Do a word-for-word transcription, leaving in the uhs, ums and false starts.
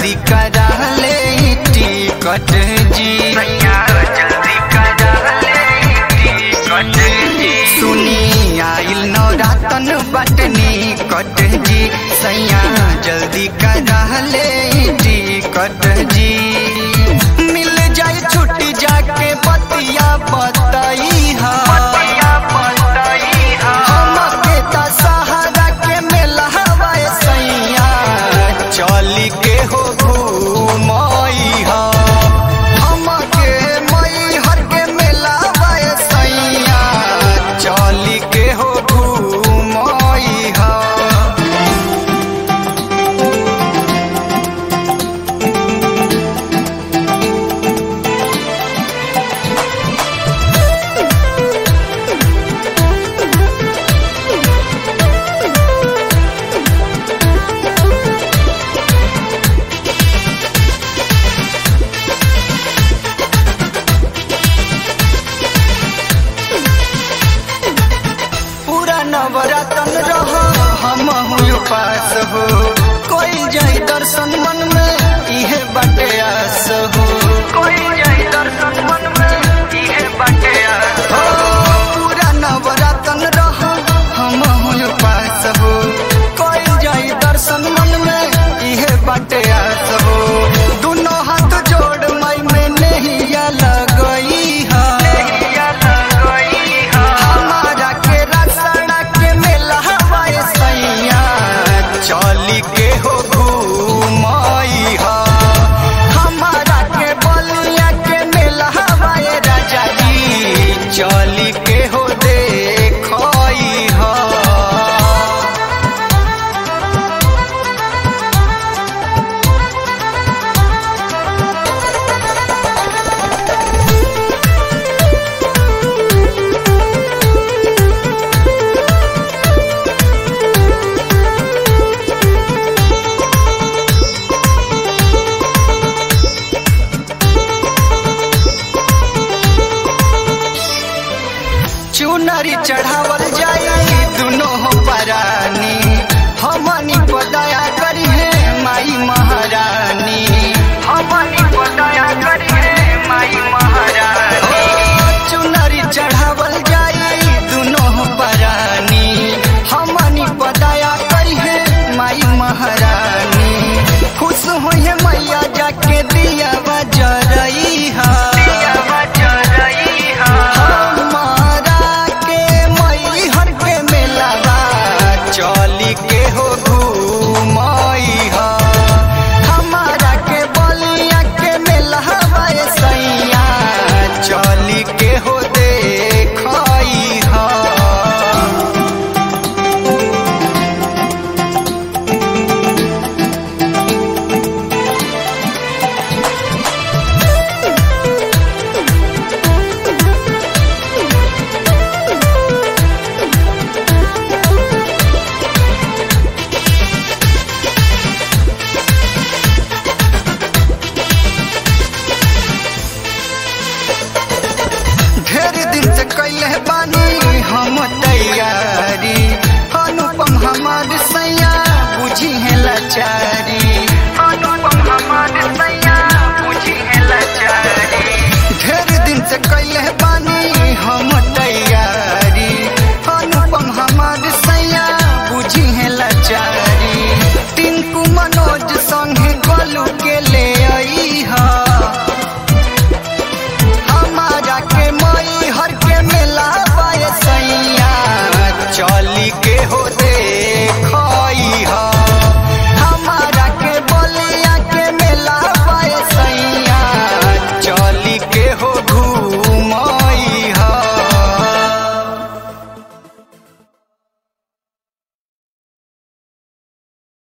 जल्दी करा ले टिकट जी, सैया जल्दी करा ले टिकट जी। सुनी आइल नवरातन बटनी कट जी, सैया जल्दी करा ले टिकट जी। मिल जाए छुट्टी जाके बतिया बताई हा, बतिया बताई हा। हमके त सहारा के मेला हवाए सैया चली के हो घूमई हा। हमके मई हर के मेला हवाए सैया चली के हो घूमई हा। नवरातन रह हम उपास हो, कोई जाई दर्शन मन में इहे बाटे आस हो, कोई जाई दर्शन मन में इहे बाटे आस हो। पूरा नवरातन रह हम उपास हो, कोई जाई दर्शन मन में इहे बाटे आस हो। दोनों हाथ जोड़ मई में नैया लगई हा, चली के हो